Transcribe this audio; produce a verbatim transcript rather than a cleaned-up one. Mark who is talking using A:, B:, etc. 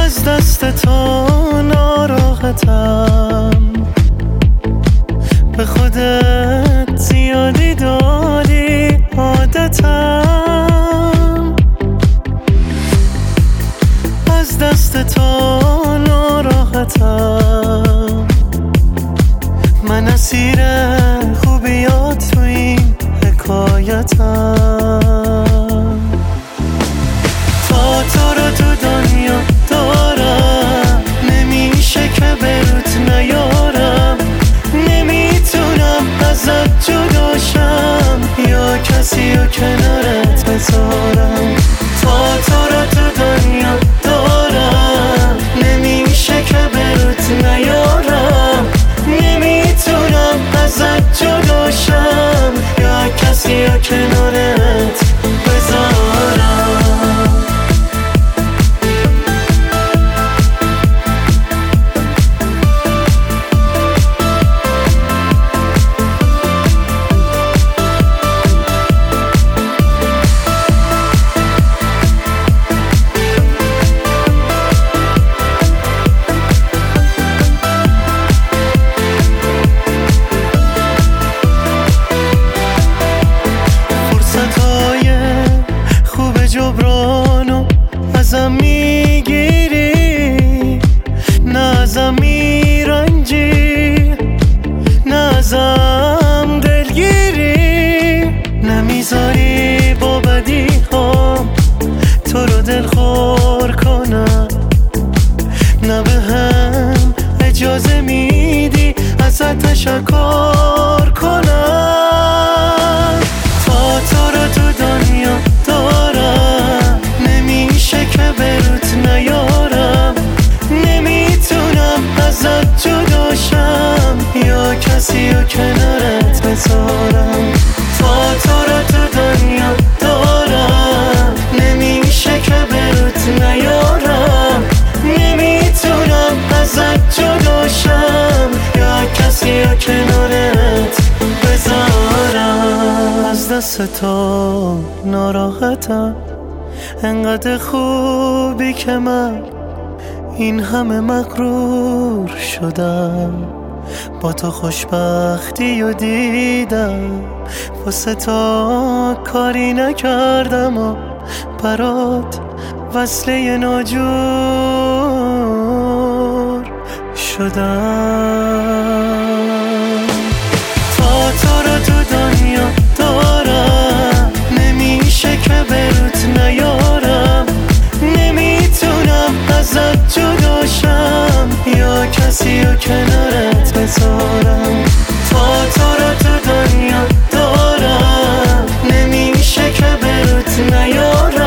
A: از دست تو ناراحتم، به خودت زیادی دادی عادتم. از دست تو ناراحتم، من اسیر خوبیات تو این حکایتم. تا تو رو تو دنیا دارم، نمیشه که بروت نیارم. نمیتونم ازت جداشم یا کسی رو کنارت بذارم. تا تو رو تو دنیا دارم، نمیشه که بروت نیارم. نمیتونم ازت جداشم یا کسی رو کنارت بذارم. جبرانو ازم میگیری، نه ازم میرنجی، نه ازم دلگیری. نمیذاری با بدی هم تو رو دلخور کنم، نه به هم اجازه میدی ازت تشکر کنم. تا تو رو تو دنیا دارم، نمیشه که بروت نیارم. نمیتونم ازت جداشم یا کسی رو کنارت بذارم. تا تو رو تو دنیا دارم، نمیشه که بروت نیارم. نمیتونم ازت جداشم یا کسی رو کنارت بذارم. از دست تو ناراحتم، انقدر خوبی که من این همه مغرور شدم. با تو خوشبختی و دیدم، واسه تو کاری نکردم و برات وصله ناجور شدم. تا تو رو تو دنیا دارم، نمیشه که بروت نیارم. نمیتونم ازت جداشم یا کسی رو کنارت بذارم. تا تو رو تو دنیا دارم، نمیشه که بروت نیارم.